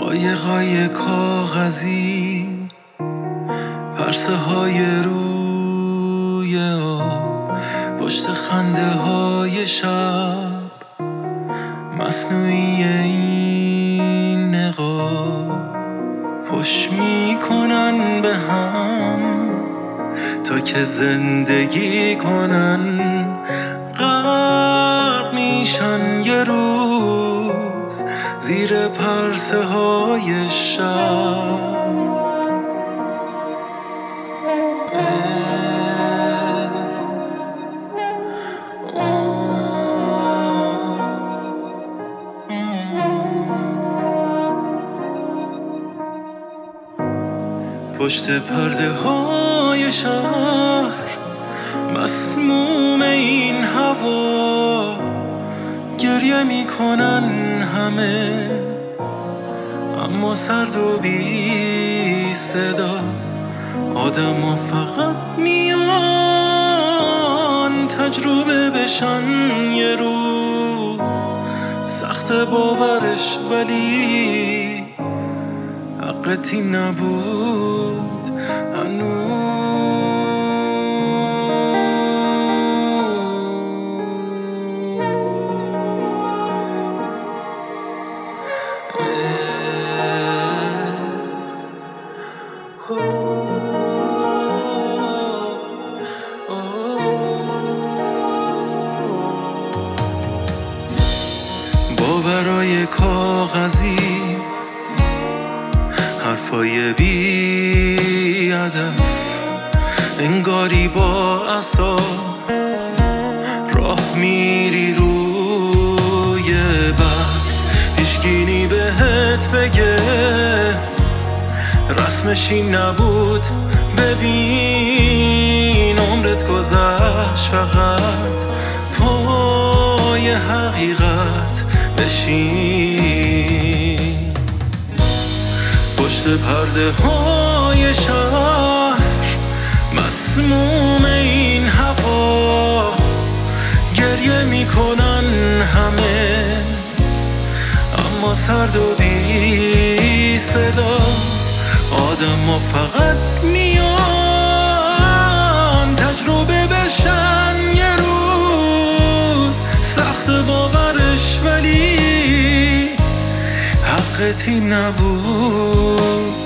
قایقای کاغذی، پرسه های روی آب، پشت خنده های شب، مصنوعی این نقاب، پشت میکنن به هم تا که زندگی کنن، غرق میشن یه روز زیر پرسه های شب. پشت پرده های شهر، مسموم این هوا، گریه میکنن همه اما سرد و بی صدا. آدم ها فقط میان تجربه بشن یه روز، سخت باورش ولی حقتی نبود هنوز. باورای کاغذی، حرفای بی هدف، انگاری با عصا راه میری روی برف. هیچگینی بهت بگه رسمش این نبود، ببین عمرت گذشت، فقط پای حقیقت بشین. پشت پرده های شهر، مسموم این هوا، گریه میکنن همه اما سرد و بی صدا. آدم ها فقط میان تجربه بشن یه روز، سخت باورش ولی حقتی نبود.